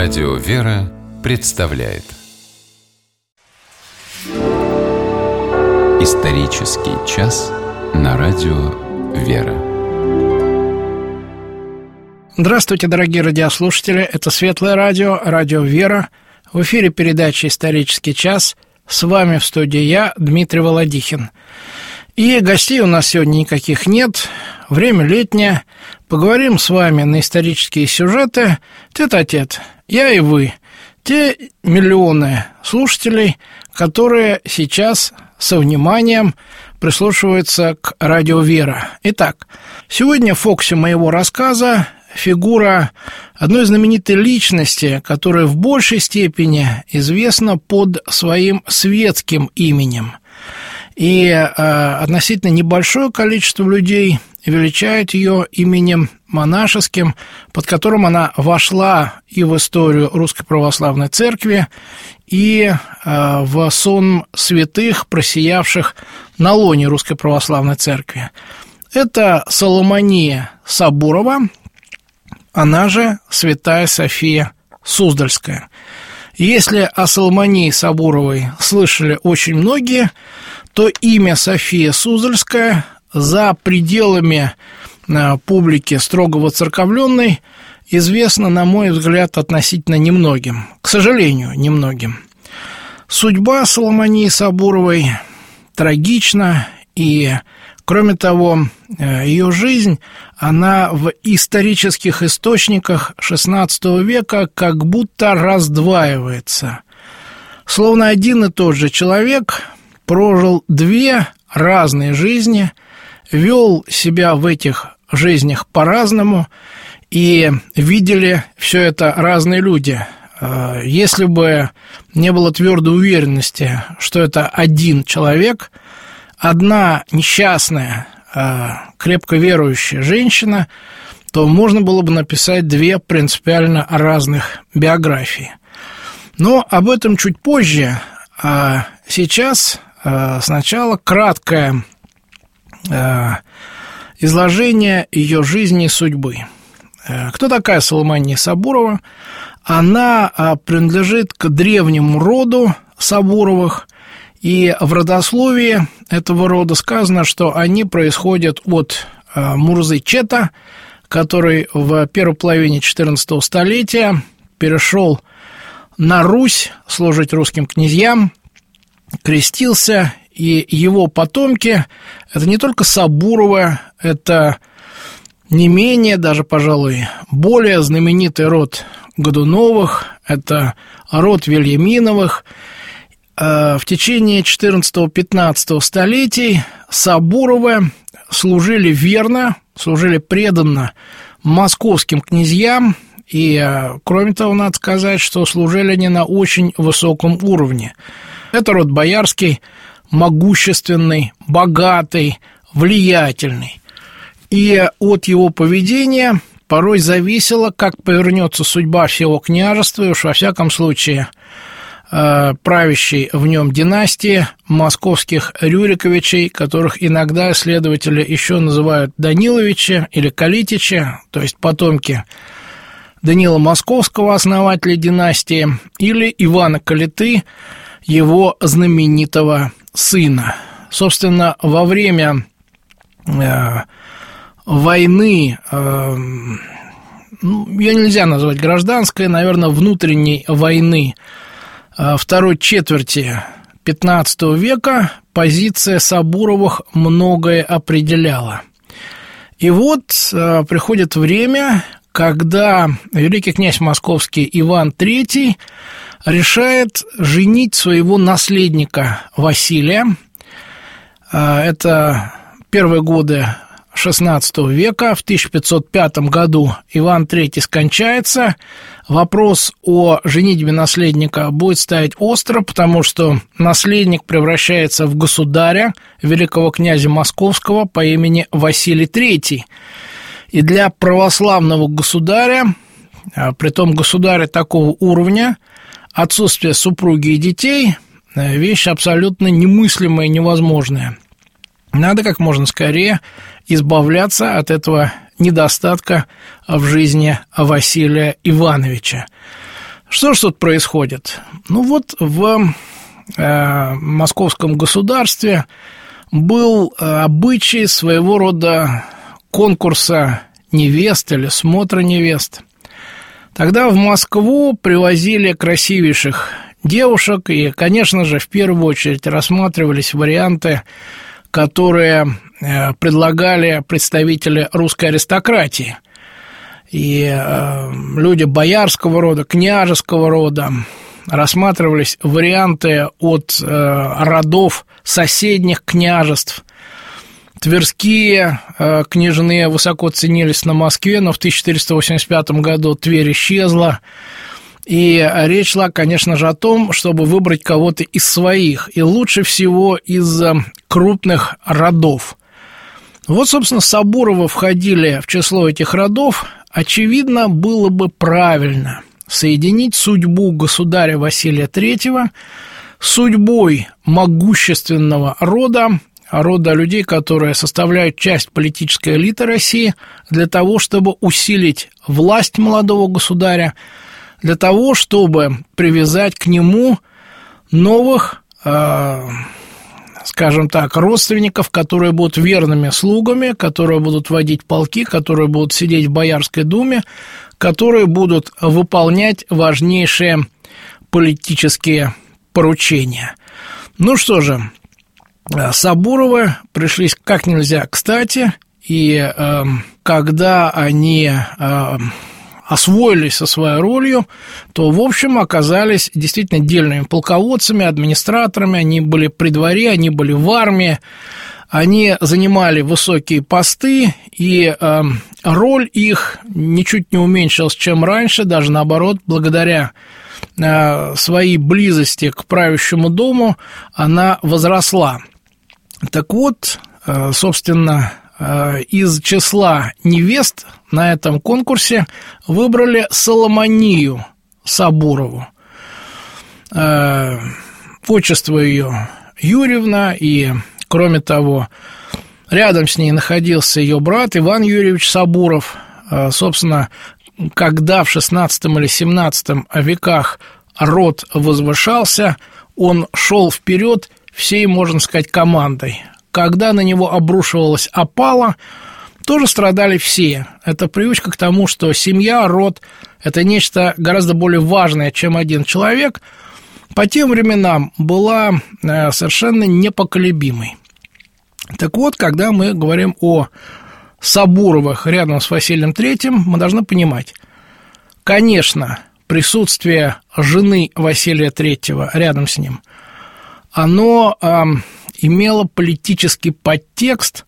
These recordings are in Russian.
Радио «Вера» представляет исторический час на Радио «Вера». Здравствуйте, дорогие радиослушатели, это Светлое радио, Радио «Вера». В эфире передача «Исторический час». С вами в студии я, Дмитрий Володихин. И гостей у нас сегодня никаких нет, время летнее. Поговорим с вами на исторические сюжеты тет-а-тет, я и вы, те миллионы слушателей, которые сейчас со вниманием прислушиваются к Радио «Вера». Итак, сегодня в фокусе моего рассказа фигура одной знаменитой личности, которая в большей степени известна под своим светским именем. И относительно небольшое количество людей величает ее именем монашеским, под которым она вошла и в историю Русской Православной Церкви, и в сон святых, просиявших на лоне Русской Православной Церкви. Это Соломония Сабурова, она же Святая София Суздальская. Если о Соломонии Сабуровой слышали очень многие, то имя София Суздальская за пределами публики строго воцерковленной известно, на мой взгляд, относительно немногим. К сожалению, немногим. Судьба Соломонии Сабуровой трагична, и, кроме того, ее жизнь, она в исторических источниках XVI века как будто раздваивается. Словно один и тот же человек прожил две разные жизни, вел себя в этих жизнях по-разному, и видели все это разные люди. Если бы не было твердой уверенности, что это один человек, одна несчастная, крепко верующая женщина, то можно было бы написать две принципиально разных биографии. Но об этом чуть позже, а сейчас сначала краткое изложение ее жизни и судьбы. Кто такая Соломония Сабурова? Она принадлежит к древнему роду Сабуровых, и в родословии этого рода сказано, что они происходят от Мурзы Чета, который в первой половине XIV столетия перешел на Русь служить русским князьям, крестился, и его потомки – это не только Сабуровы, это не менее, даже, пожалуй, более знаменитый род Годуновых, это род Вильяминовых. В течение XIV-XV столетий Сабуровы служили верно, служили преданно московским князьям, и, кроме того, надо сказать, что служили они на очень высоком уровне. Это род боярский, могущественный, богатый, влиятельный. И от его поведения порой зависело, как повернется судьба всего княжества, и уж во всяком случае правящей в нем династии московских Рюриковичей, которых иногда исследователи еще называют Даниловичи или Калитичи, то есть потомки Данила Московского, основателя династии, или Ивана Калиты, его знаменитого сына. Собственно, во время войны, ее нельзя назвать гражданской, наверное, внутренней войны второй четверти XV века позиция Сабуровых многое определяла. И вот приходит время, когда великий князь московский Иван III решает женить своего наследника Василия. Это первые годы XVI века. В 1505 году Иван III скончается. Вопрос о женитьбе наследника будет стоять остро, потому что наследник превращается в государя, великого князя московского по имени Василий III. И для православного государя, притом государя такого уровня, отсутствие супруги и детей – вещь абсолютно немыслимая и невозможная. Надо как можно скорее избавляться от этого недостатка в жизни Василия Ивановича. Что ж тут происходит? Ну вот в московском государстве был обычай своего рода конкурса невест или смотра невест. Тогда в Москву привозили красивейших девушек, и, конечно же, в первую очередь рассматривались варианты, которые предлагали представители русской аристократии. И люди боярского рода, княжеского рода, рассматривались варианты от родов соседних княжеств. Тверские княжны высоко ценились на Москве, но в 1485 году Тверь исчезла. И речь шла, конечно же, о том, чтобы выбрать кого-то из своих, и лучше всего из крупных родов. Вот, собственно, Сабуровы входили в число этих родов. Очевидно, было бы правильно соединить судьбу государя Василия III с судьбой могущественного рода людей, которые составляют часть политической элиты России, для того, чтобы усилить власть молодого государя, для того, чтобы привязать к нему новых, скажем так, родственников, которые будут верными слугами, которые будут водить полки, которые будут сидеть в Боярской думе, которые будут выполнять важнейшие политические поручения. Ну что же, Сабуровы пришлись как нельзя кстати, и когда они освоились со своей ролью, то, в общем, оказались действительно дельными полководцами, администраторами, они были при дворе, они были в армии, они занимали высокие посты, и роль их ничуть не уменьшилась, чем раньше, даже наоборот, благодаря своей близости к правящему дому она возросла. Так вот, собственно, из числа невест на этом конкурсе выбрали Соломонию Сабурову. Отчество ее Юрьевна, и, кроме того, рядом с ней находился ее брат Иван Юрьевич Сабуров. Собственно, когда в XVI или XVII веках род возвышался, он шел вперед всей, можно сказать, командой. Когда на него обрушивалась опала, тоже страдали все. Это привычка к тому, что семья, род – это нечто гораздо более важное, чем один человек, по тем временам была совершенно непоколебимой. Так вот, когда мы говорим о Сабуровых рядом с Василием III, мы должны понимать, конечно, присутствие жены Василия III рядом с ним, оно имело политический подтекст.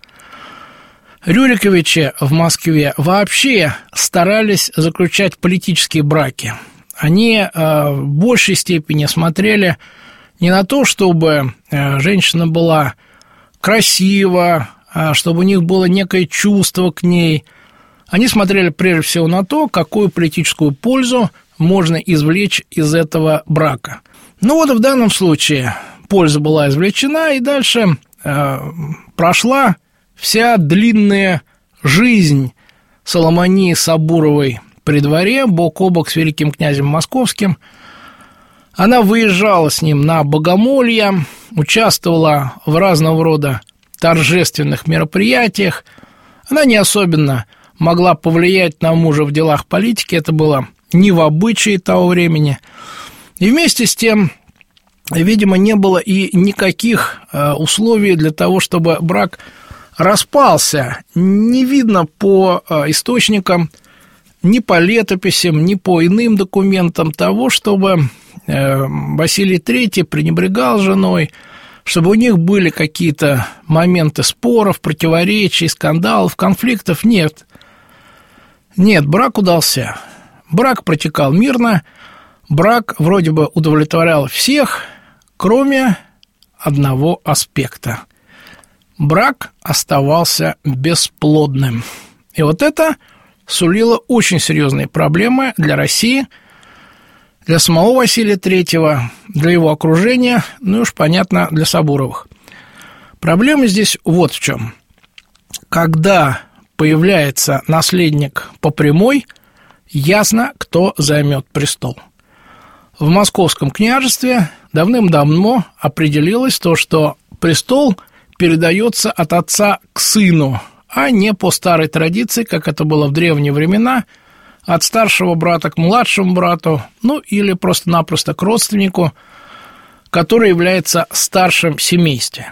Рюриковичи в Москве вообще старались заключать политические браки. Они в большей степени смотрели не на то, чтобы женщина была красива, чтобы у них было некое чувство к ней. Они смотрели прежде всего на то, какую политическую пользу можно извлечь из этого брака. Ну вот в данном случае польза была извлечена, и дальше прошла вся длинная жизнь Соломонии Сабуровой при дворе, бок о бок с великим князем Московским. Она выезжала с ним на богомолья, участвовала в разного рода торжественных мероприятиях. Она не особенно могла повлиять на мужа в делах политики, это было не в обычае того времени. И вместе с тем, видимо, не было и никаких условий для того, чтобы брак распался. Не видно по источникам, ни по летописям, ни по иным документам того, чтобы Василий III пренебрегал женой, чтобы у них были какие-то моменты споров, противоречий, скандалов, конфликтов. Нет. Нет, брак удался. Брак протекал мирно, брак вроде бы удовлетворял всех, кроме одного аспекта. Брак оставался бесплодным. И вот это сулило очень серьезные проблемы для России, для самого Василия III, для его окружения, ну и уж понятно, для Сабуровых. Проблема здесь вот в чем. Когда появляется наследник по прямой, ясно, кто займет престол. в Московском княжестве давным-давно определилось то, что престол передается от отца к сыну, а не по старой традиции, как это было в древние времена, от старшего брата к младшему брату, ну или просто-напросто к родственнику, который является старшим в семействе.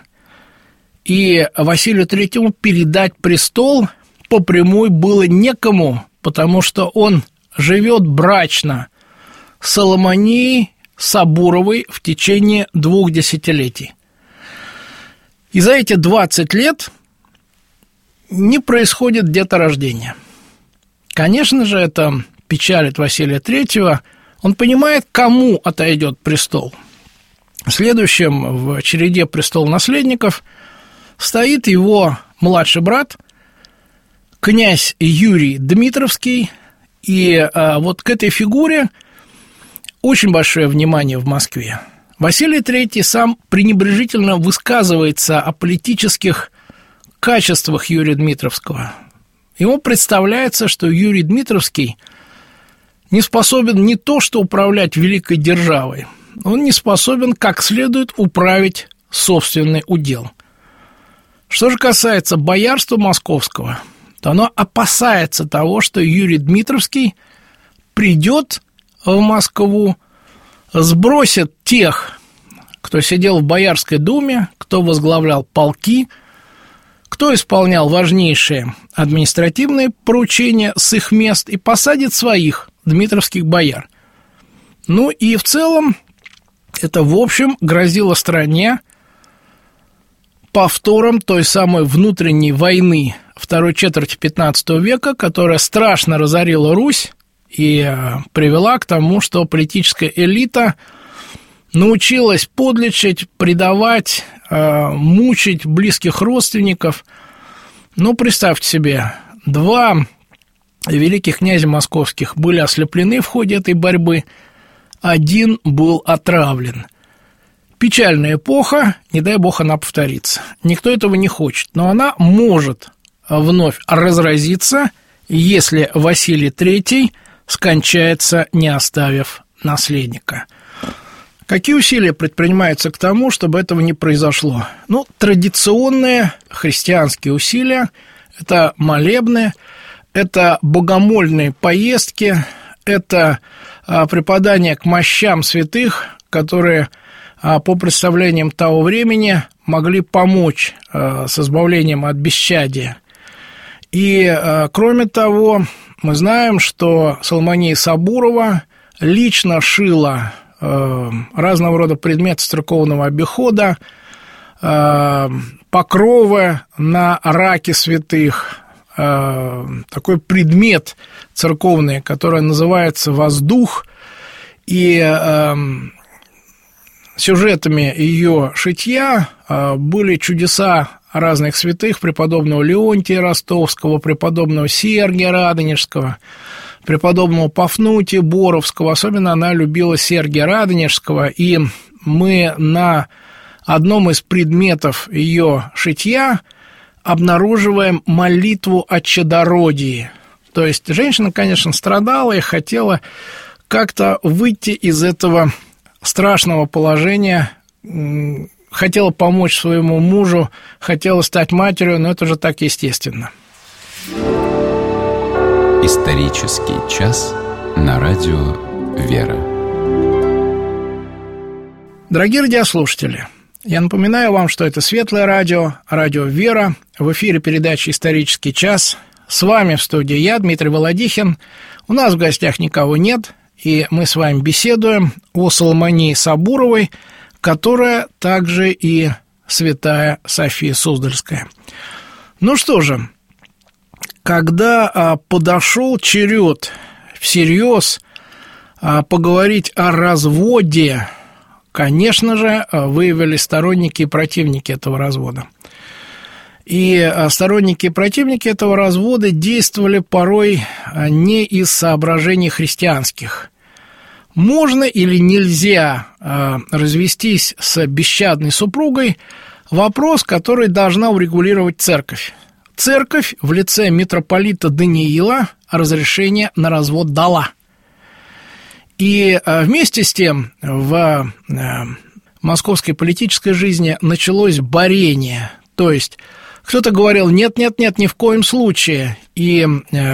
И Василию Третьему передать престол по прямой было некому, потому что он живет брачно с Соломонией Сабуровой в течение 2 десятилетий. И за эти 20 лет не происходит деторождения. Конечно же, это печалит Василия Третьего. Он понимает, кому отойдет престол. Следующим в череде престолонаследников стоит его младший брат, князь Юрий Дмитровский. И вот к этой фигуре очень большое внимание в Москве. Василий III сам пренебрежительно высказывается о политических качествах Юрия Дмитровского. Ему представляется, что Юрий Дмитровский не способен не то что управлять великой державой, он не способен как следует управить собственный удел. Что же касается боярства московского, то оно опасается того, что Юрий Дмитровский придет в Москву, сбросит тех, кто сидел в Боярской думе, кто возглавлял полки, кто исполнял важнейшие административные поручения с их мест и посадит своих дмитровских бояр. Ну и в целом это, в общем, грозило стране повтором той самой внутренней войны второй четверти XV века, которая страшно разорила Русь и привела к тому, что политическая элита научилась подлечить, предавать, мучить близких родственников. Ну, представьте себе, 2 великих князя московских были ослеплены в ходе этой борьбы, 1 был отравлен. Печальная эпоха, не дай бог она повторится. Никто этого не хочет, но она может вновь разразиться, если Василий III скончается, не оставив наследника. Какие усилия предпринимаются к тому, чтобы этого не произошло? Ну, традиционные христианские усилия – это молебны, это богомольные поездки, это преподание к мощам святых, которые, по представлениям того времени, могли помочь с избавлением от бесчадия. И, кроме того, мы знаем, что Соломония Сабурова лично шила разного рода предметы церковного обихода, покровы на раке святых, такой предмет церковный, который называется воздух, и сюжетами ее шитья были чудеса разных святых, преподобного Леонтия Ростовского, преподобного Сергия Радонежского, преподобного Пафнутия Боровского. Особенно она любила Сергия Радонежского, и мы на одном из предметов ее шитья обнаруживаем молитву о чадородии. То есть женщина, конечно, страдала и хотела как-то выйти из этого страшного положения, хотела помочь своему мужу, хотела стать матерью, но это же так естественно. Исторический час на радио «Вера». Дорогие радиослушатели, я напоминаю вам, что это Светлое радио, радио «Вера». В эфире передача «Исторический час». С вами в студии я, Дмитрий Володихин. У нас в гостях никого нет, и мы с вами беседуем о Соломонии Сабуровой, которая также и святая София Суздальская. Ну что же, когда подошел черед всерьез поговорить о разводе, конечно же, выявились сторонники и противники этого развода. И сторонники и противники этого развода действовали порой не из соображений христианских. Можно или нельзя развестись с бесчадной супругой – вопрос, который должна урегулировать церковь. Церковь в лице митрополита Даниила разрешение на развод дала. И вместе с тем в московской политической жизни началось борение. То есть кто-то говорил: нет, ни в коем случае. И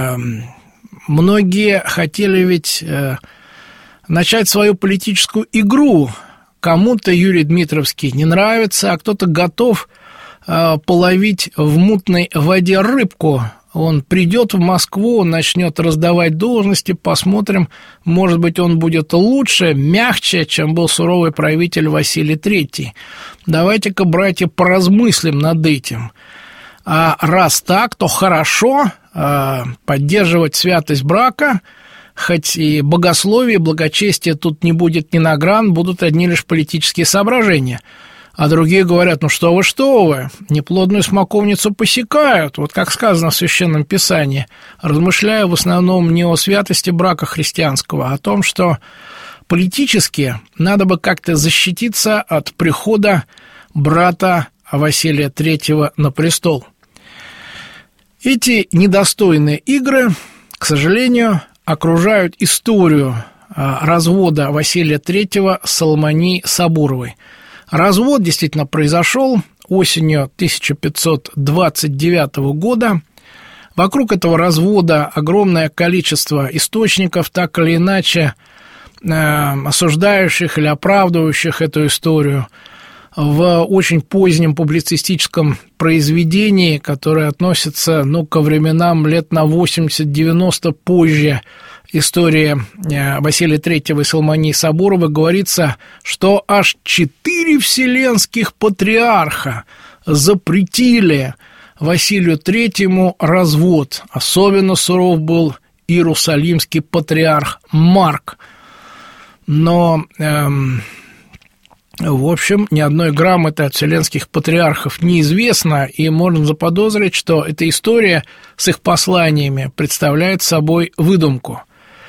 многие хотели ведь начать свою политическую игру. Кому-то Юрий Дмитровский не нравится, а кто-то готов половить в мутной воде рыбку. Он придет в Москву, начнет раздавать должности, посмотрим, может быть, он будет лучше, мягче, чем был суровый правитель Василий III. Давайте-ка, братья, поразмыслим над этим. А раз так, то хорошо поддерживать святость брака, хоть и богословие, и благочестие тут не будет ни на гран, будут одни лишь политические соображения. А другие говорят: ну что вы, неплодную смоковницу посекают, вот как сказано в Священном Писании, размышляя в основном не о святости брака христианского, а о том, что политически надо бы как-то защититься от прихода брата Василия III на престол. Эти недостойные игры, к сожалению, окружают историю развода Василия III с Соломонией Сабуровой. Развод действительно произошел осенью 1529 года. Вокруг этого развода огромное количество источников, так или иначе осуждающих или оправдывающих эту историю. В очень позднем публицистическом произведении, которое относится, ко временам лет на 80-90 позже истории Василия III и Соломонии Сабуровой, говорится, что аж 4 вселенских патриарха запретили Василию III развод. Особенно суров был иерусалимский патриарх Марк. Но в общем, ни одной грамоты от вселенских патриархов неизвестно, и можно заподозрить, что эта история с их посланиями представляет собой выдумку.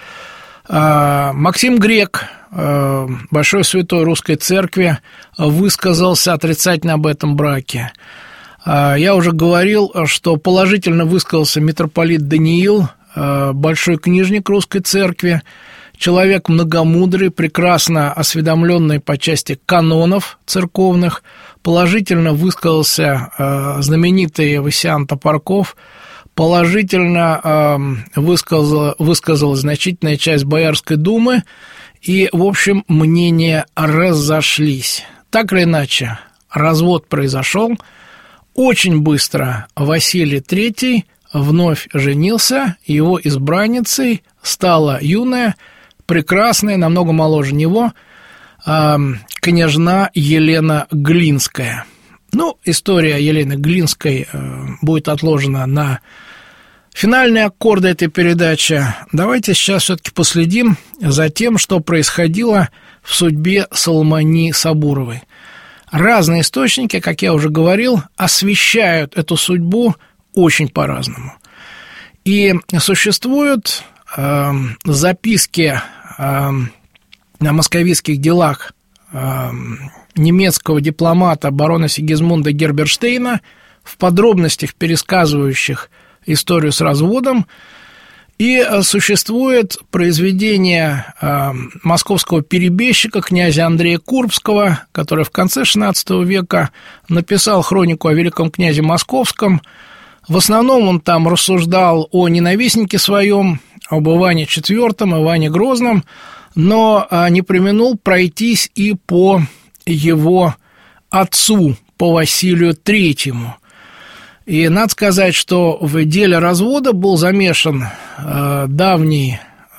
Максим Грек, большой святой русской церкви, высказался отрицательно об этом браке. Я уже говорил, что положительно высказался митрополит Даниил, большой книжник русской церкви, человек многомудрый, прекрасно осведомленный по части канонов церковных. Положительно высказался знаменитый Васян Топорков, положительно высказалась значительная часть Боярской думы, и, в общем, мнения разошлись. Так или иначе, развод произошел. Очень быстро Василий III вновь женился, его избранницей стала юная, прекрасная, намного моложе него, княжна Елена Глинская. История Елены Глинской будет отложена на финальные аккорды этой передачи. Давайте сейчас все-таки последим за тем, что происходило в судьбе Соломонии Сабуровой. Разные источники, как я уже говорил, освещают эту судьбу очень по-разному. И существуют записки о московитских делах немецкого дипломата барона Сигизмунда Герберштейна, в подробностях пересказывающих историю с разводом, и существует произведение московского перебежчика князя Андрея Курбского, который в конце XVI века написал хронику о великом князе Московском. В основном он там рассуждал о ненавистнике своем, об Иване IV, Иване Грозном, но не преминул пройтись и по его отцу, по Василию III. И надо сказать, что в деле развода был замешан дальний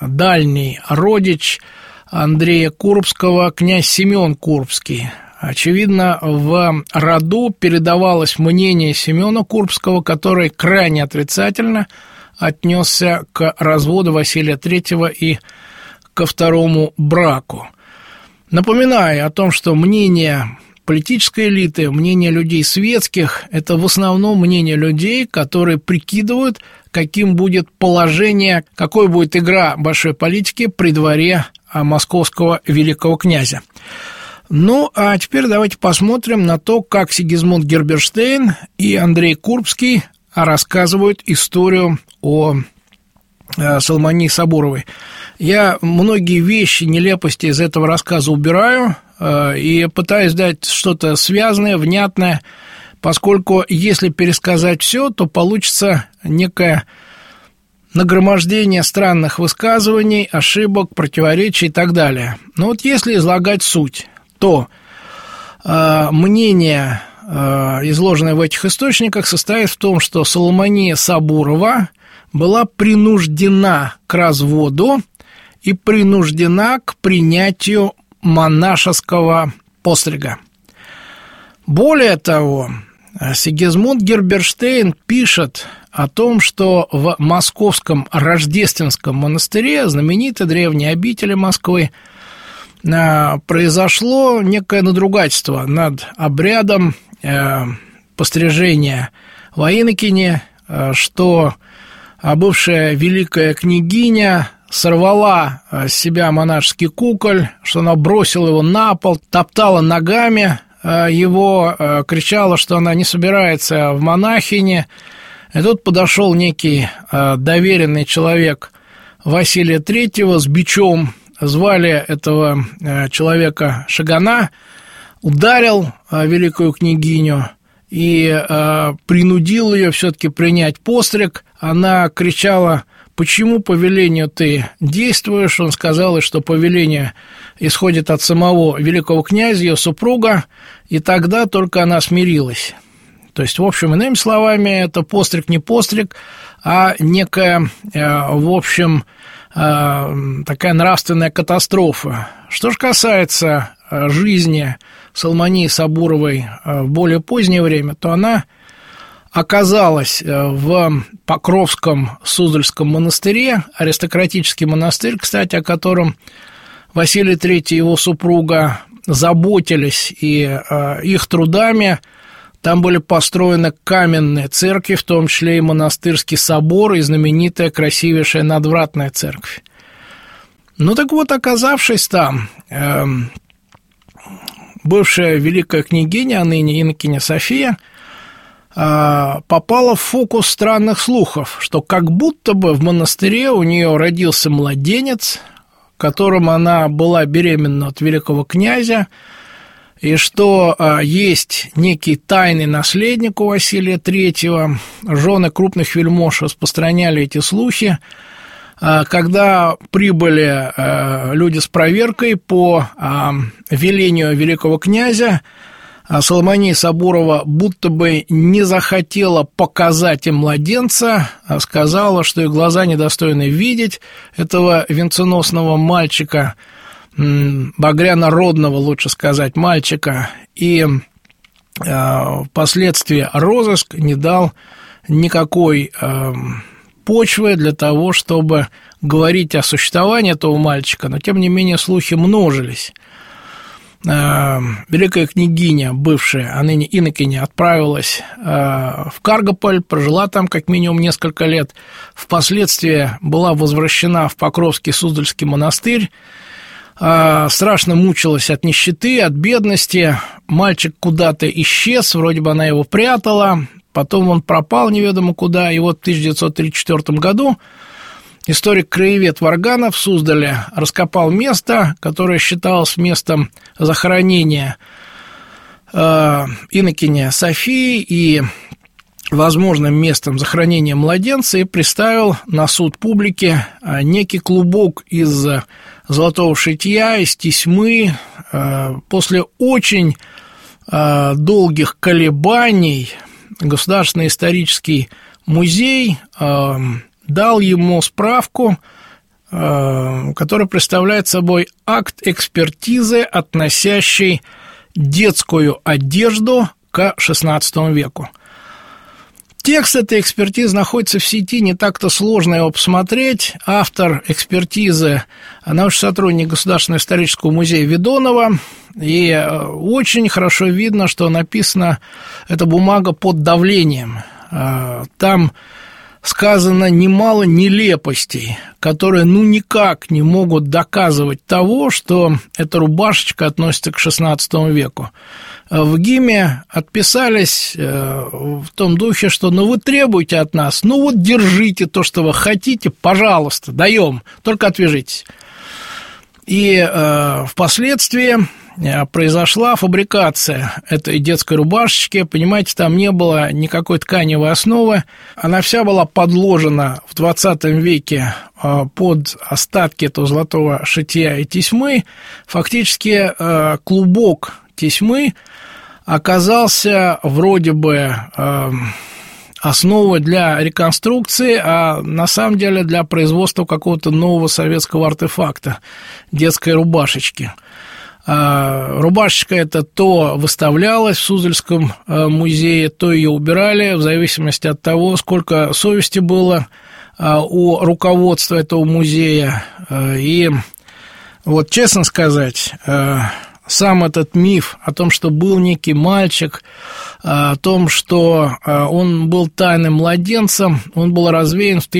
родич Андрея Курбского, князь Семен Курбский. Очевидно, в роду передавалось мнение Семена Курбского, который крайне отрицательно отнесся к разводу Василия III и ко второму браку. Напоминаю о том, что мнение политической элиты, мнение людей светских – это в основном мнение людей, которые прикидывают, каким будет положение, какой будет игра большой политики при дворе московского великого князя. А теперь давайте посмотрим на то, как Сигизмунд Герберштейн и Андрей Курбский рассказывают историю о Соломонии Сабуровой. Я многие вещи, нелепости из этого рассказа убираю и пытаюсь дать что-то связанное, внятное, поскольку если пересказать все, то получится некое нагромождение странных высказываний, ошибок, противоречий и так далее. Но вот если излагать суть, то мнение, изложенное в этих источниках, состоит в том, что Соломония Сабурова была принуждена к разводу и принуждена к принятию монашеского пострига. Более того, Сигизмунд Герберштейн пишет о том, что в Московском Рождественском монастыре, знаменитой древней обители Москвы, произошло некое надругательство над обрядом пострижения во инокине, что бывшая великая княгиня сорвала с себя монашеский куколь, что она бросила его на пол, топтала ногами его, кричала, что она не собирается в монахини. И тут подошел некий доверенный человек Василия III с бичом, звали этого человека Шагана, ударил великую княгиню и принудил ее все-таки принять постриг. Она кричала: «Почему по велению ты действуешь?» Он сказал, что повеление исходит от самого великого князя, ее супруга, и тогда только она смирилась. То есть, в общем, иными словами, это постриг не постриг, а некая, в общем, такая нравственная катастрофа. Что же касается жизни Соломонии Сабуровой в более позднее время, то она оказалась в Покровском Суздальском монастыре, аристократический монастырь, кстати, о котором Василий III и его супруга заботились, и их трудами там были построены каменные церкви, в том числе и монастырский собор, и знаменитая красивейшая надвратная церковь. Ну так вот, оказавшись там, бывшая великая княгиня, а ныне инокиня София, попала в фокус странных слухов, что как будто бы в монастыре у нее родился младенец, которым она была беременна от великого князя, и что есть некий тайный наследник у Василия III. Жены крупных вельмож распространяли эти слухи. Когда прибыли люди с проверкой по велению великого князя, Соломония Сабурова будто бы не захотела показать им младенца, а сказала, что их глаза недостойны видеть этого венценосного мальчика, багряно-родного, лучше сказать, мальчика, и впоследствии розыск не дал никакой почвы для того, чтобы говорить о существовании этого мальчика, но, тем не менее, слухи множились. Великая княгиня, бывшая, а ныне инокиня, отправилась в Каргополь, прожила там как минимум несколько лет, впоследствии была возвращена в Покровский Суздальский монастырь, страшно мучилась от нищеты, от бедности, мальчик куда-то исчез, вроде бы она его прятала, потом он пропал неведомо куда, и вот в 1934 году историк-краевед Варганов в Суздале раскопал место, которое считалось местом захоронения инокиня Софии и возможным местом захоронения младенца, и представил на суд публики некий клубок из золотого шитья, из тесьмы. После очень долгих колебаний Государственный исторический музей дал ему справку, которая представляет собой акт экспертизы, относящий детскую одежду к XVI веку. Текст этой экспертизы находится в сети, не так-то сложно его посмотреть. Автор экспертизы – научный сотрудник Государственного исторического музея Ведонова. И очень хорошо видно, что написана эта бумага под давлением. Там сказано немало нелепостей, которые никак не могут доказывать того, что эта рубашечка относится к XVI веку. В ГИМе отписались в том духе, что вы требуете от нас, держите то, что вы хотите, пожалуйста, даем, только отвяжитесь. И впоследствии произошла фабрикация этой детской рубашечки. Понимаете, там не было никакой тканевой основы. Она вся была подложена в 20 веке под остатки этого золотого шитья и тесьмы. Фактически клубок тесьмы оказался вроде бы основой для реконструкции, а на самом деле для производства какого-то нового советского артефакта – детской рубашечки. Рубашечка эта то выставлялась в Суздальском музее, то ее убирали, в зависимости от того, сколько совести было у руководства этого музея. И честно сказать, сам этот миф о том, что был некий мальчик, о том, что он был тайным младенцем, он был развеян в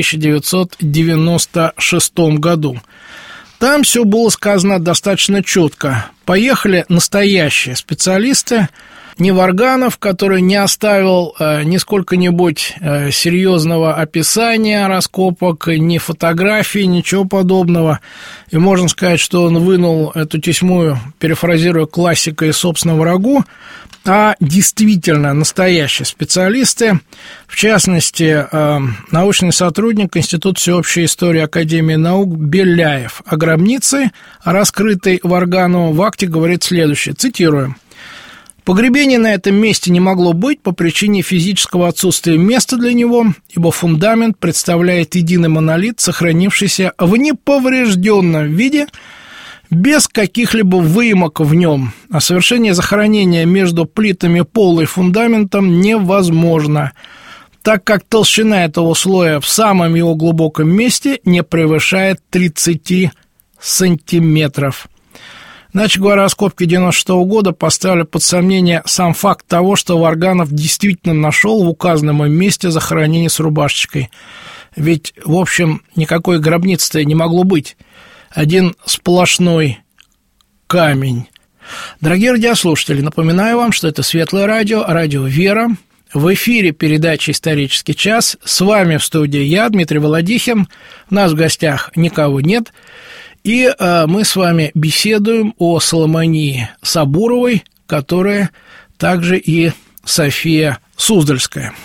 1996 году. Там все было сказано достаточно четко. Поехали настоящие специалисты, не Варганов, который не оставил ни сколько-нибудь серьезного описания раскопок, ни фотографий, ничего подобного. И можно сказать, что он вынул эту тесьму, перефразируя классика, из собственного рагу, а действительно настоящие специалисты, в частности, научный сотрудник Института всеобщей истории Академии наук Беляев о гробнице, раскрытой Варгановым, в акте говорит следующее, цитирую: «Погребение на этом месте не могло быть по причине физического отсутствия места для него, ибо фундамент представляет единый монолит, сохранившийся в неповрежденном виде, без каких-либо выемок в нем, а совершение захоронения между плитами пола и фундаментом невозможно, так как толщина этого слоя в самом его глубоком месте не превышает 30 сантиметров». Иначе говоря, раскопки 1996 года поставили под сомнение сам факт того, что Варганов действительно нашел в указанном им месте захоронение с рубашечкой. Ведь, в общем, никакой гробницы-то не могло быть. Один сплошной камень. Дорогие радиослушатели, напоминаю вам, что это Светлое радио, радио «Вера». В эфире передача «Исторический час». С вами в студии я, Дмитрий Володихин. У нас в гостях никого нет. И мы с вами беседуем о Соломонии Сабуровой, которая также и София Суздальская.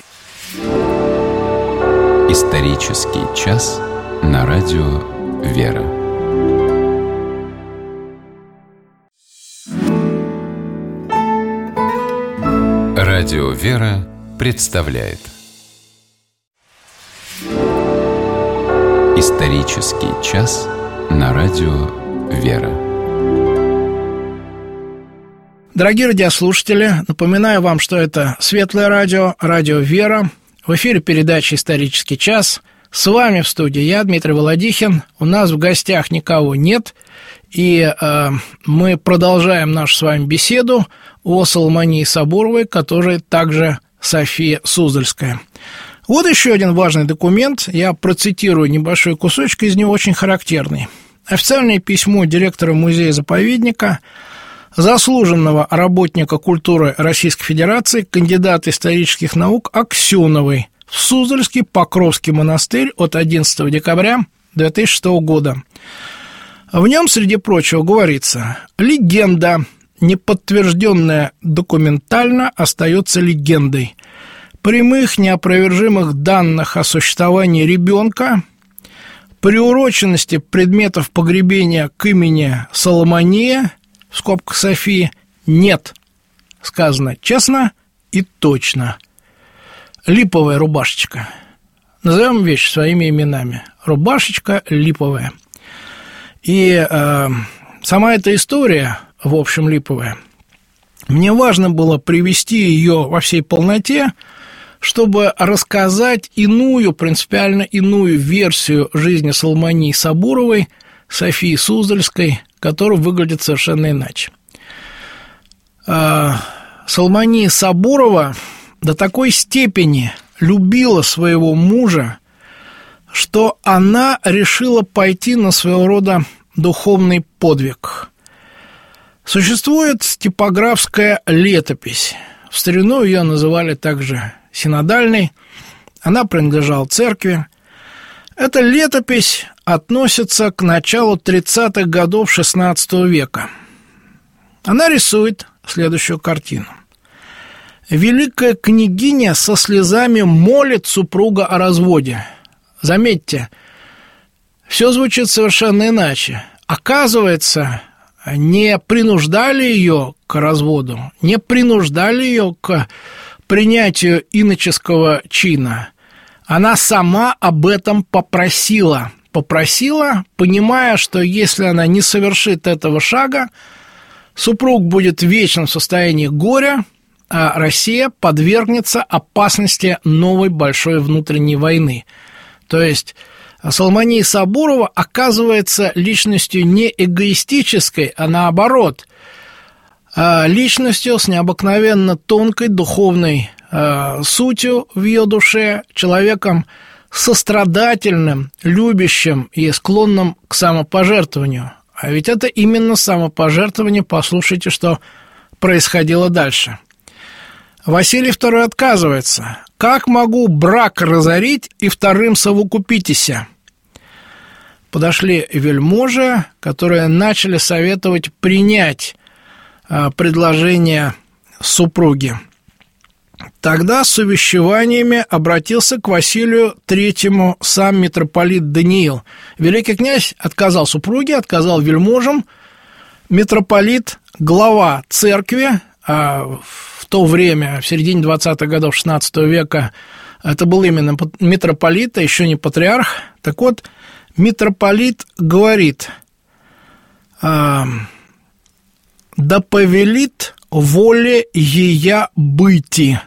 Исторический час на радио «Вера». Радио «Вера» представляет Исторический час на радио «Вера». Дорогие радиослушатели, напоминаю вам, что это Светлое радио, радио «Вера». В эфире передача «Исторический час». С вами в студии я, Дмитрий Володихин. У нас в гостях никого нет. И мы продолжаем нашу с вами беседу о Соломонии Сабуровой, которая также София Суздальская. Вот еще один важный документ. Я процитирую небольшой кусочек из него, очень характерный. Официальное письмо директора музея-заповедника, заслуженного работника культуры Российской Федерации, кандидата исторических наук Аксеновой в Суздальский Покровский монастырь от 11 декабря 2006 года. В нем, среди прочего, говорится: «Легенда, не подтвержденная документально, остается легендой. Прямых, неопровержимых данных о существовании ребенка, приуроченности предметов погребения к имени Соломония, в скобках Софии, нет. Сказано честно и точно. Липовая рубашечка». Назовем вещи своими именами. Рубашечка липовая. И сама эта история, в общем, липовая, мне важно было привести ее во всей полноте, чтобы рассказать иную, принципиально иную версию жизни Соломонии Сабуровой, Софии Суздальской, которая выглядит совершенно иначе. Соломония Сабурова до такой степени любила своего мужа, что она решила пойти на своего рода духовный подвиг. Существует типографская летопись. В старину ее называли также синодальной. Она принадлежала церкви. Эта летопись относится к началу 30-х годов XVI века. Она рисует следующую картину. Великая княгиня со слезами молит супруга о разводе. Заметьте, все звучит совершенно иначе. Оказывается, не принуждали ее к разводу, не принуждали ее к принятию иноческого чина. Она сама об этом попросила. Попросила, понимая, что если она не совершит этого шага, супруг будет в вечном состоянии горя, а Россия подвергнется опасности новой большой внутренней войны. То есть Соломония Сабурова оказывается личностью не эгоистической, а наоборот, личностью с необыкновенно тонкой духовной сутью в ее душе, человеком сострадательным, любящим и склонным к самопожертвованию. А ведь это именно самопожертвование, послушайте, что происходило дальше. Василий II отказывается. «Как могу брак разорить и вторым совокупитеся?» Подошли вельможи, которые начали советовать принять предложение супруги. Тогда с увещеваниями обратился к Василию III сам митрополит Даниил. Великий князь отказал супруге, отказал вельможам. Митрополит, глава церкви, в то время, в середине 20-х годов XVI века, это был именно митрополит, а еще не патриарх. Так вот, митрополит говорит: «Да повелит воле ея быти».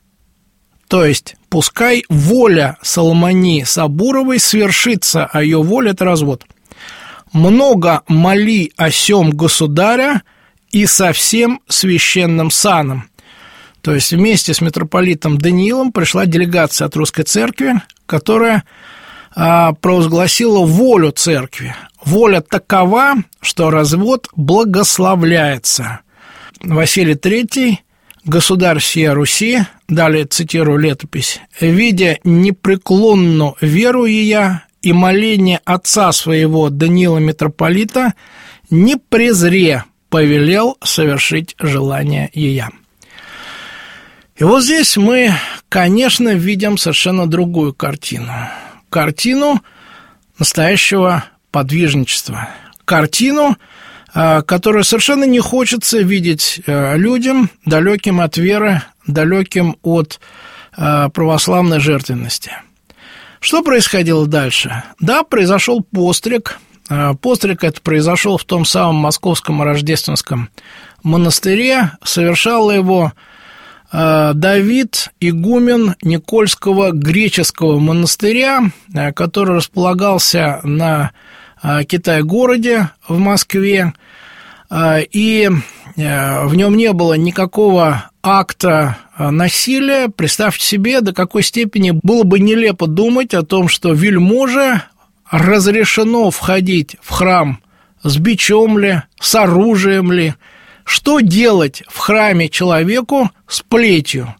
То есть, пускай воля Соломонии Сабуровой свершится, а ее воля – это развод. «Много моли о сем государя и со всем священным саном». То есть, вместе с митрополитом Даниилом пришла делегация от Русской Церкви, которая провозгласила волю Церкви. Воля такова, что развод благословляется. Василий III, государь всея Руси, далее цитирую летопись, «видя непреклонную веру ея и моление отца своего Даниила митрополита, не презре повелел совершить желание ея». И вот здесь мы, конечно, видим совершенно другую картину. Картину настоящего подвижничества. Картину, которую совершенно не хочется видеть людям, далеким от веры, далеким от православной жертвенности. Что происходило дальше? Да, произошел постриг. Постриг это произошел в том самом Московском Рождественском монастыре. Совершал его Давид, игумен Никольского греческого монастыря, который располагался на Китай-городе в Москве, и в нем не было никакого акта насилия. Представьте себе, до какой степени было бы нелепо думать о том, что вельможе разрешено входить в храм с бичом ли, с оружием ли. Что делать в храме человеку с плетью?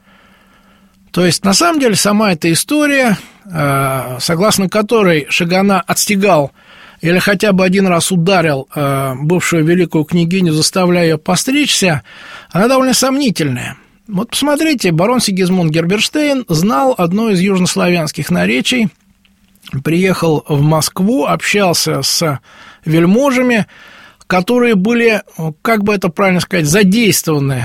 То есть, на самом деле, сама эта история, согласно которой Шагана отстегал или хотя бы один раз ударил бывшую великую княгиню, заставляя ее постричься, она довольно сомнительная. Вот посмотрите, барон Сигизмунд Герберштейн знал одно из южнославянских наречий, приехал в Москву, общался с вельможами, которые были, как бы это правильно сказать, задействованы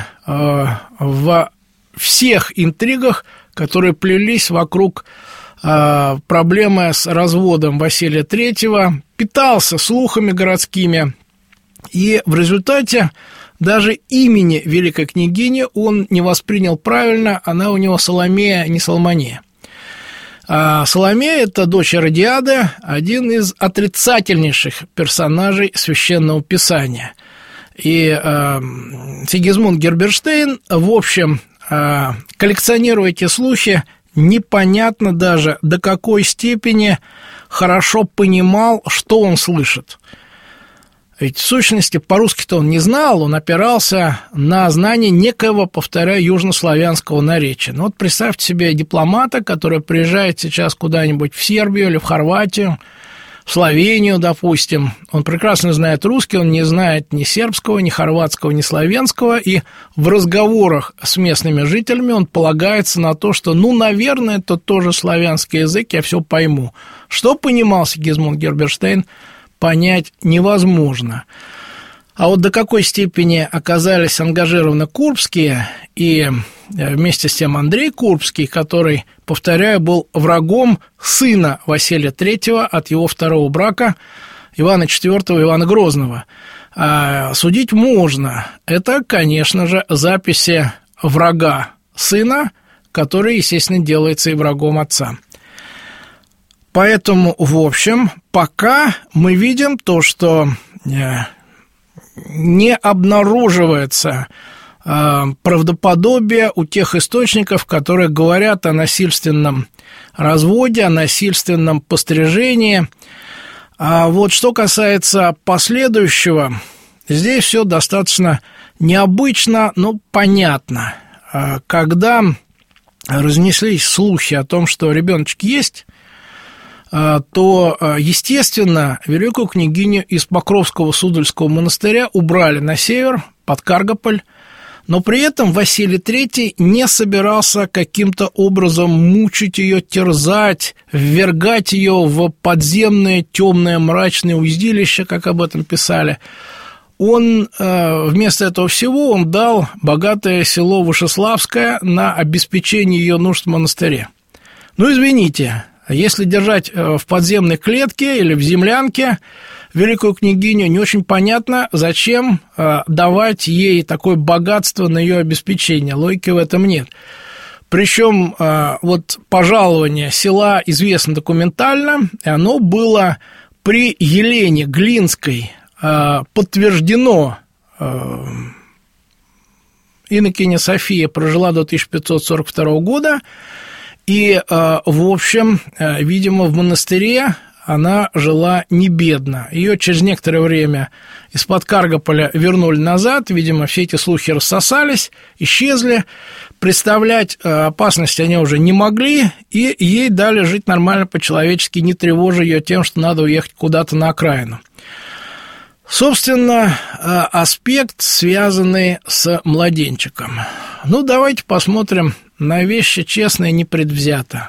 во всех интригах, которые плелись вокруг проблемы с разводом Василия III, питался слухами городскими, и в результате даже имени великой княгини он не воспринял правильно, она у него Соломея, не Соломония. Соломея – это дочь Иродиады, один из отрицательнейших персонажей Священного Писания. И Сигизмунд Герберштейн, в общем, коллекционируя эти слухи, непонятно даже, до какой степени хорошо понимал, что он слышит. Ведь в сущности по-русски-то он не знал, он опирался на знание некоего, повторяю, южнославянского наречия. Ну вот представьте себе дипломата, который приезжает сейчас куда-нибудь в Сербию или в Хорватию, в Словению, допустим. Он прекрасно знает русский, он не знает ни сербского, ни хорватского, ни славянского, и в разговорах с местными жителями он полагается на то, что, наверное, это тоже славянский язык, я все пойму. Что понимал Сигизмунд Герберштейн, понять невозможно. А вот до какой степени оказались ангажированы Курбские и вместе с тем Андрей Курбский, который, повторяю, был врагом сына Василия III от его второго брака, Ивана IV, Ивана Грозного, судить можно. Это, конечно же, записи врага сына, который, естественно, делается и врагом отца. Поэтому, в общем, пока мы видим то, что не обнаруживается правдоподобие у тех источников, которые говорят о насильственном разводе, о насильственном пострижении. А вот что касается последующего, здесь все достаточно необычно, но понятно. Когда разнеслись слухи о том, что ребеночек есть, то, естественно, великую княгиню из Покровского Суздальского монастыря убрали на север, под Каргополь, но при этом Василий III не собирался каким-то образом мучить ее, терзать, ввергать ее в подземное, темное, мрачное узилище, как об этом писали. Он вместо этого всего он дал богатое село Вышеславское на обеспечение ее нужд в монастыре. Извините, если держать в подземной клетке или в землянке великую княгиню, не очень понятно, зачем давать ей такое богатство на ее обеспечение. Логики в этом нет. Причем вот пожалование села известно документально, и оно было при Елене Глинской подтверждено. Инокиня София прожила до 1542 года, и, в общем, видимо, в монастыре она жила не бедно. Ее через некоторое время из-под Каргополя вернули назад, видимо, все эти слухи рассосались, исчезли, представлять опасность они уже не могли, и ей дали жить нормально по-человечески, не тревожа ее тем, что надо уехать куда-то на окраину. Собственно, аспект, связанный с младенчиком. Давайте посмотрим на вещи честно и непредвзято.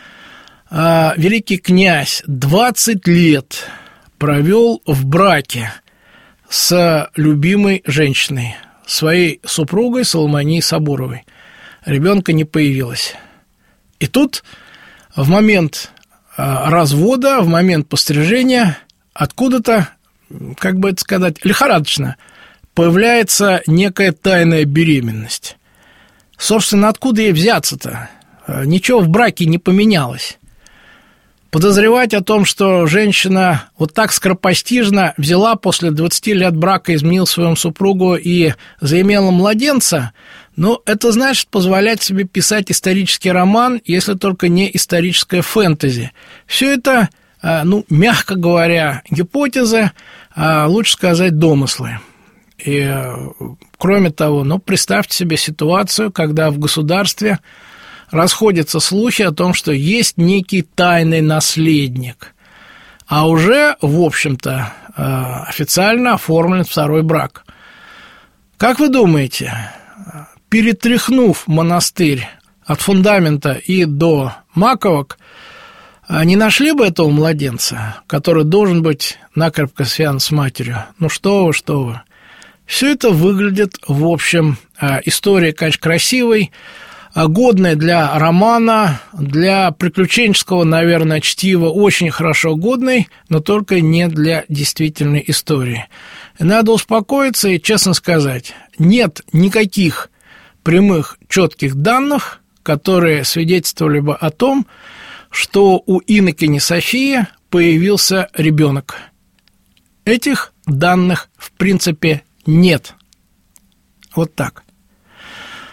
Великий князь 20 лет провел в браке с любимой женщиной, своей супругой Соломонией Соборовой. Ребенка не появилось. И тут в момент развода, в момент пострижения откуда-то, как бы это сказать, лихорадочно появляется некая тайная беременность. Собственно, откуда ей взяться-то? Ничего в браке не поменялось. Подозревать о том, что женщина вот так скоропостижно взяла после 20 лет брака, изменила своему супругу и заимела младенца, это значит позволять себе писать исторический роман, если только не историческое фэнтези. Все это, мягко говоря, гипотезы, лучше сказать, домыслы. И, кроме того, представьте себе ситуацию, когда в государстве расходятся слухи о том, что есть некий тайный наследник, а уже, в общем-то, официально оформлен второй брак. Как вы думаете, перетряхнув монастырь от фундамента и до маковок, не нашли бы этого младенца, который должен быть накрепко связан с матерью? Что вы. Все это выглядит, в общем, история, конечно, красивой, годная для романа, для приключенческого, наверное, чтива, очень хорошо годной, но только не для действительной истории. Надо успокоиться и честно сказать, нет никаких прямых, четких данных, которые свидетельствовали бы о том, что у инокини Софии появился ребенок. Этих данных, в принципе, нет. Вот так.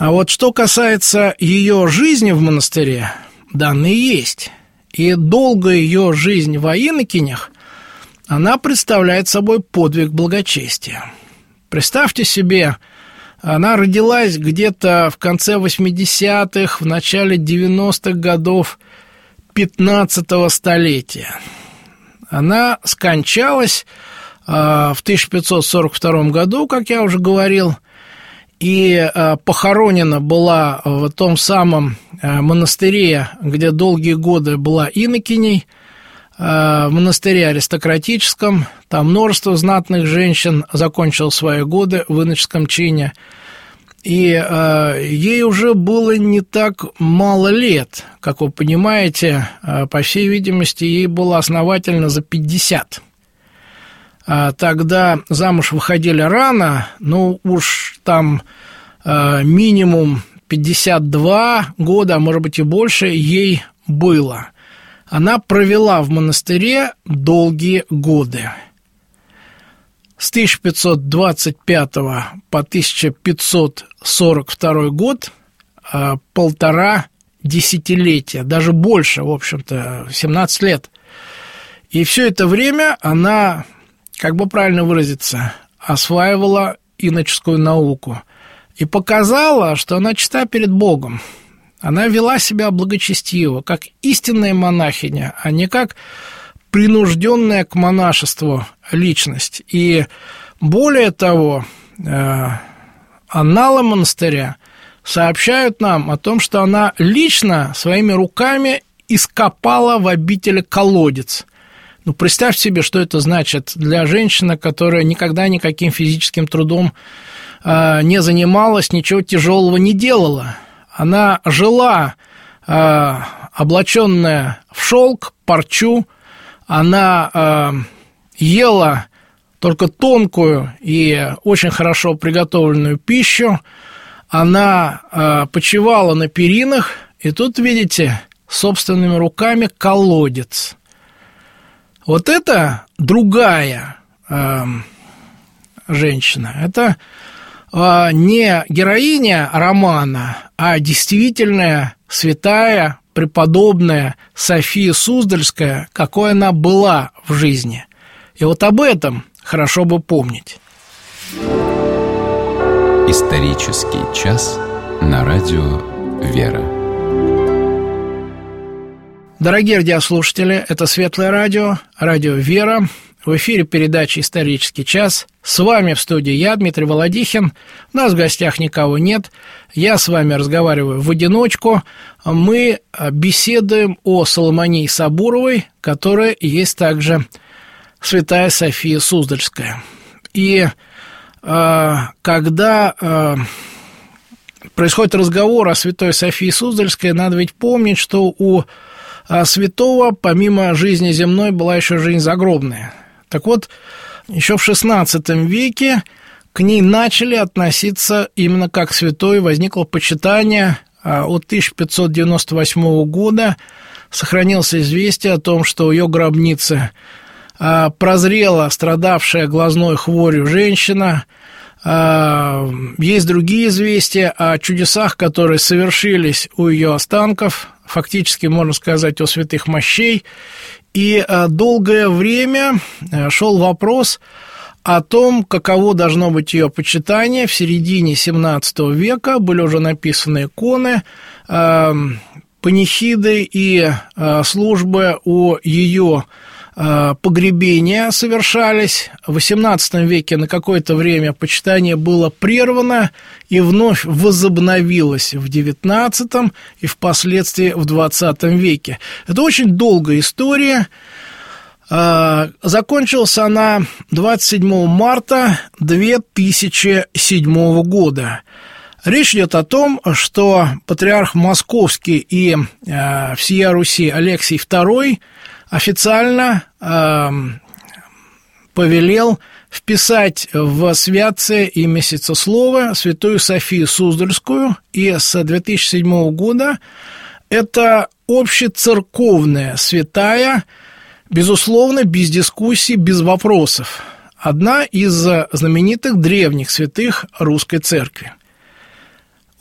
А вот что касается ее жизни в монастыре, данные есть. И долгая ее жизнь в инокинях, она представляет собой подвиг благочестия. Представьте себе, она родилась где-то в конце 80-х, в начале 90-х годов 15-го столетия. Она скончалась в 1542 году, как я уже говорил, и похоронена была в том самом монастыре, где долгие годы была инокиней, в монастыре аристократическом. Там множество знатных женщин закончило свои годы в иноческом чине. И ей уже было не так мало лет. Как вы понимаете, по всей видимости, ей было основательно за 50. Тогда замуж выходили рано, ну уж там минимум 52 года, а может быть и больше, ей было. Она провела в монастыре долгие годы. С 1525 по 1542 год, 1,5 десятилетия, даже больше, в общем-то, 17 лет. И все это время она, как бы правильно выразиться, осваивала иноческую науку и показала, что она чиста перед Богом. Она вела себя благочестиво, как истинная монахиня, а не как принужденная к монашеству личность. И более того, анналы монастыря сообщают нам о том, что она лично своими руками ископала в обители колодец. Ну, представьте себе, что это значит для женщины, которая никогда никаким физическим трудом не занималась, ничего тяжелого не делала. Она жила, облаченная в шелк, парчу, она ела только тонкую и очень хорошо приготовленную пищу, она почивала на перинах, и тут, видите, собственными руками колодец. Вот это другая женщина, это не героиня романа, а действительная святая, преподобная София Суздальская, какой она была в жизни. И вот об этом хорошо бы помнить. Исторический час на радио «Вера». Дорогие радиослушатели, это Светлое радио, радио «Вера». В эфире передача «Исторический час». С вами в студии я, Дмитрий Володихин. У нас в гостях никого нет. Я с вами разговариваю в одиночку. Мы беседуем о Соломонии Сабуровой, которая есть также святая София Суздальская. И когда происходит разговор о святой Софии Суздальской, надо ведь помнить, что у святого, помимо жизни земной, была еще жизнь загробная. Так вот, еще в XVI веке к ней начали относиться именно как к святой, возникло почитание. От 1598 года сохранилось известие о том, что у ее гробницы прозрела страдавшая глазной хворью женщина. Есть другие известия о чудесах, которые совершились у ее останков, фактически, можно сказать, о святых мощей. И долгое время шел вопрос о том, каково должно быть ее почитание. В середине XVII века были уже написаны иконы, панихиды и службы у ее погребения совершались. В XVIII веке на какое-то время почитание было прервано и вновь возобновилось в XIX и впоследствии в XX веке. Это очень долгая история. Закончилась она 27 марта 2007 года. Речь идет о том, что патриарх Московский и всея Руси Алексий II официально повелел вписать в святце и месяцеслово святую Софию Суздальскую, и с 2007 года это общецерковная святая, безусловно, без дискуссий, без вопросов. Одна из знаменитых древних святых русской церкви.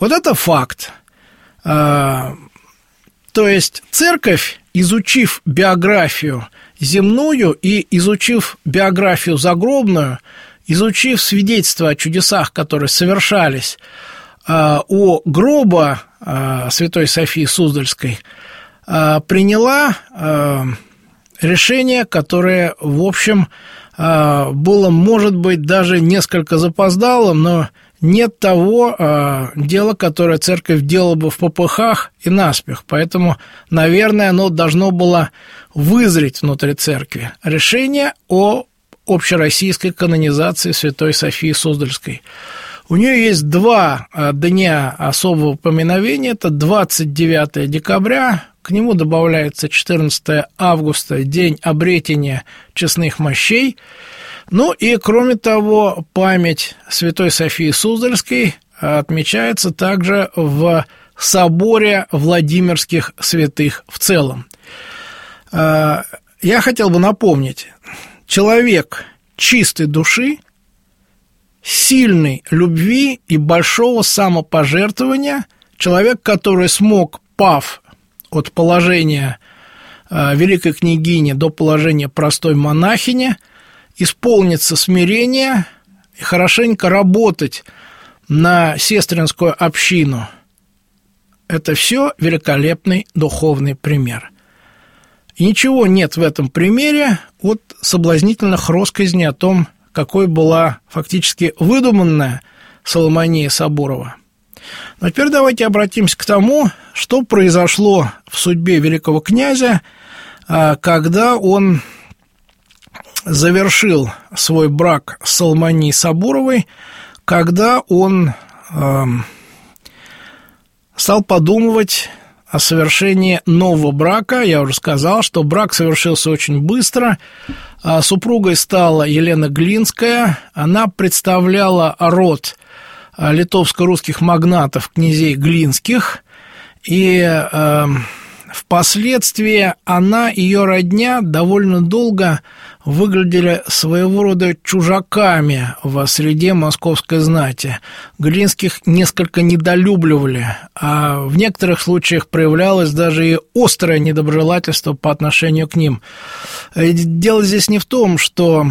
Вот это факт. То есть церковь, изучив биографию земную и изучив биографию загробную, изучив свидетельства о чудесах, которые совершались у гроба святой Софии Суздальской, приняла решение, которое, в общем, было, может быть, даже несколько запоздалым, но нет того дела, которое церковь делала бы в попыхах и наспех. Поэтому, наверное, оно должно было вызреть внутри церкви. Решение о общероссийской канонизации святой Софии Суздальской. У нее есть 2 дня особого поминовения. Это 29 декабря, к нему добавляется 14 августа, день обретения честных мощей. Ну и, кроме того, память святой Софии Суздальской отмечается также в соборе Владимирских святых в целом. Я хотел бы напомнить, человек чистой души, сильной любви и большого самопожертвования, человек, который смог, пав от положения великой княгини до положения простой монахини, исполниться смирения и хорошенько работать на сестринскую общину. Это все великолепный духовный пример. И ничего нет в этом примере от соблазнительных россказней о том, какой была фактически выдуманная Соломония Сабурова. Но теперь давайте обратимся к тому, что произошло в судьбе великого князя, когда он завершил свой брак с Соломонией Сабуровой, когда он стал подумывать о совершении нового брака. Я уже сказал, что брак совершился очень быстро. Супругой стала Елена Глинская. Она представляла род литовско-русских магнатов, князей Глинских. И впоследствии она и ее родня довольно долго выглядели своего рода чужаками в среде московской знати. Глинских несколько недолюбливали, а в некоторых случаях проявлялось даже и острое недоброжелательство по отношению к ним. Дело здесь не в том, что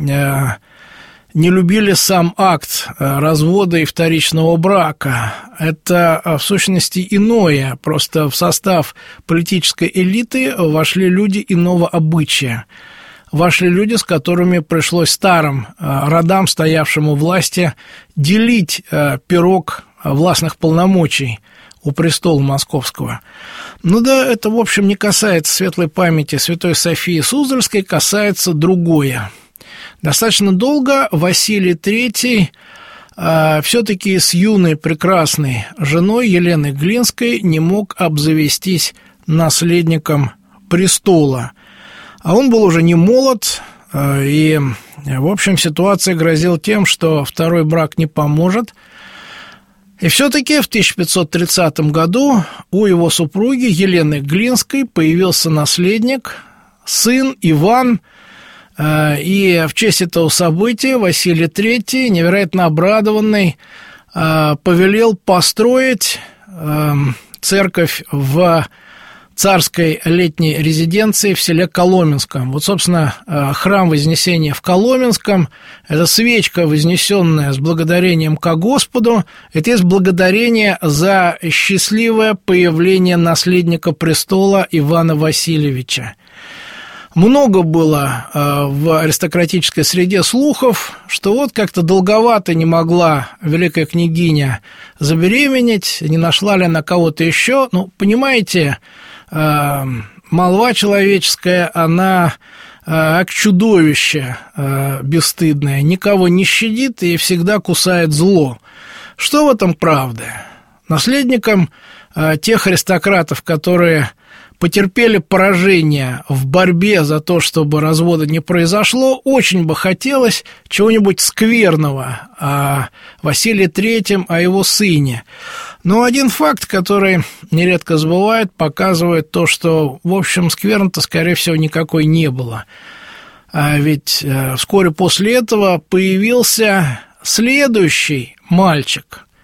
не любили сам акт развода и вторичного брака. Это, в сущности, иное. Просто в состав политической элиты вошли люди иного обычая. Вошли люди, с которыми пришлось старым родам, стоявшим у власти, делить пирог властных полномочий у престола московского. Ну да, это, в общем, не касается светлой памяти святой Софии Суздальской, касается другое. Достаточно долго Василий III все-таки с юной прекрасной женой Еленой Глинской не мог обзавестись наследником престола. А он был уже не молод, и, в общем, ситуация грозила тем, что второй брак не поможет. И все-таки в 1530 году у его супруги Елены Глинской появился наследник, сын Иван. И в честь этого события Василий III, невероятно обрадованный, повелел построить церковь в царской летней резиденции в селе Коломенском. Вот, собственно, храм Вознесения в Коломенском – это свечка, вознесенная с благодарением ко Господу. Это есть благодарение за счастливое появление наследника престола Ивана Васильевича. Много было в аристократической среде слухов, что вот как-то долговато не могла великая княгиня забеременеть, не нашла ли она кого-то еще. Ну, понимаете, молва человеческая, она как чудовище бесстыдное, никого не щадит и всегда кусает зло. Что в этом правды? Наследником тех аристократов, которые потерпели поражение в борьбе за то, чтобы развода не произошло, очень бы хотелось чего-нибудь скверного о Василии III, о его сыне. Но один факт, который нередко забывают, показывает то, что, в общем, скверны-то, скорее всего, никакой не было. А ведь вскоре после этого появился следующий мальчик.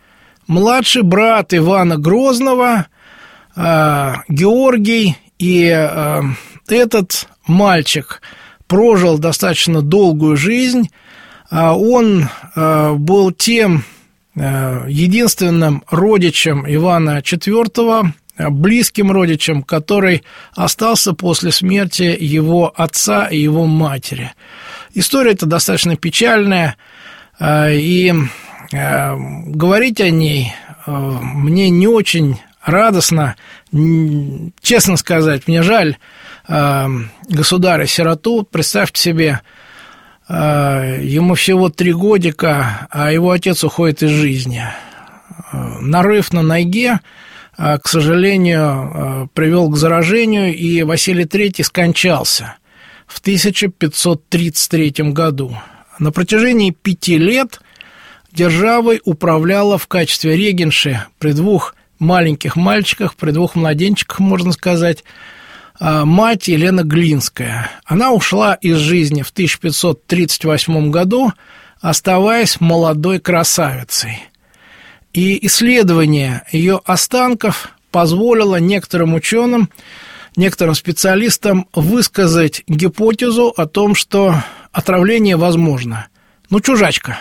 младший брат Ивана Грозного, Георгий, и этот мальчик прожил достаточно долгую жизнь. Он был тем единственным родичем Ивана IV, близким родичем, который остался после смерти его отца и его матери. История эта достаточно печальная, и говорить о ней мне не очень радостно. Честно сказать, мне жаль государя-сироту. Представьте себе, ему всего 3 годика, а его отец уходит из жизни. Нарыв на ноге, к сожалению, привел к заражению, и Василий III скончался в 1533 году. На протяжении 5 лет державой управляла в качестве регенши при 2 маленьких мальчиках, при 2 младенчиках, можно сказать, мать Елена Глинская. Она ушла из жизни в 1538 году, оставаясь молодой красавицей. И исследование ее останков позволило некоторым ученым, некоторым специалистам высказать гипотезу о том, что отравление возможно. Чужачка.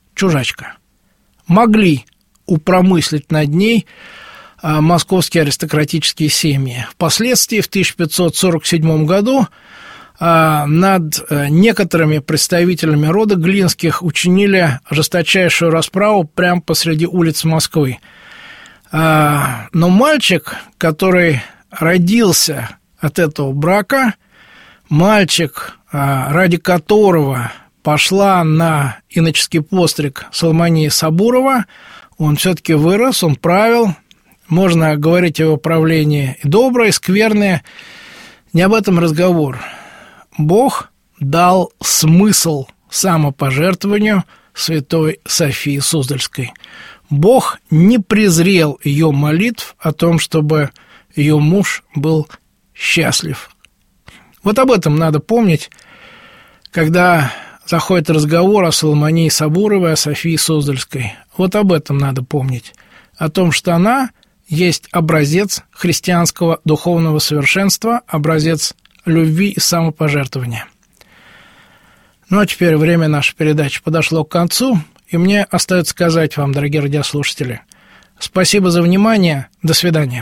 Могли упромыслить над ней московские аристократические семьи. Впоследствии, в 1547 году, над некоторыми представителями рода Глинских учинили жесточайшую расправу прямо посреди улиц Москвы. Но мальчик, который родился от этого брака, мальчик, ради которого пошла на иноческий постриг Соломония Сабурова, он все-таки вырос, он правил. Можно говорить о его правлении и доброе, и скверное. Не об этом разговор. Бог дал смысл самопожертвованию святой Софии Суздальской. Бог не презрел ее молитв о том, чтобы ее муж был счастлив. Вот об этом надо помнить, когда заходит разговор о Соломонии Сабуровой, о Софии Суздальской. Вот об этом надо помнить. О том, что она есть образец христианского духовного совершенства, образец любви и самопожертвования. А теперь время нашей передачи подошло к концу, и мне остается сказать вам, дорогие радиослушатели, спасибо за внимание, до свидания.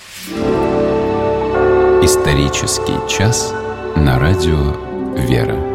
Исторический час на радио «Вера».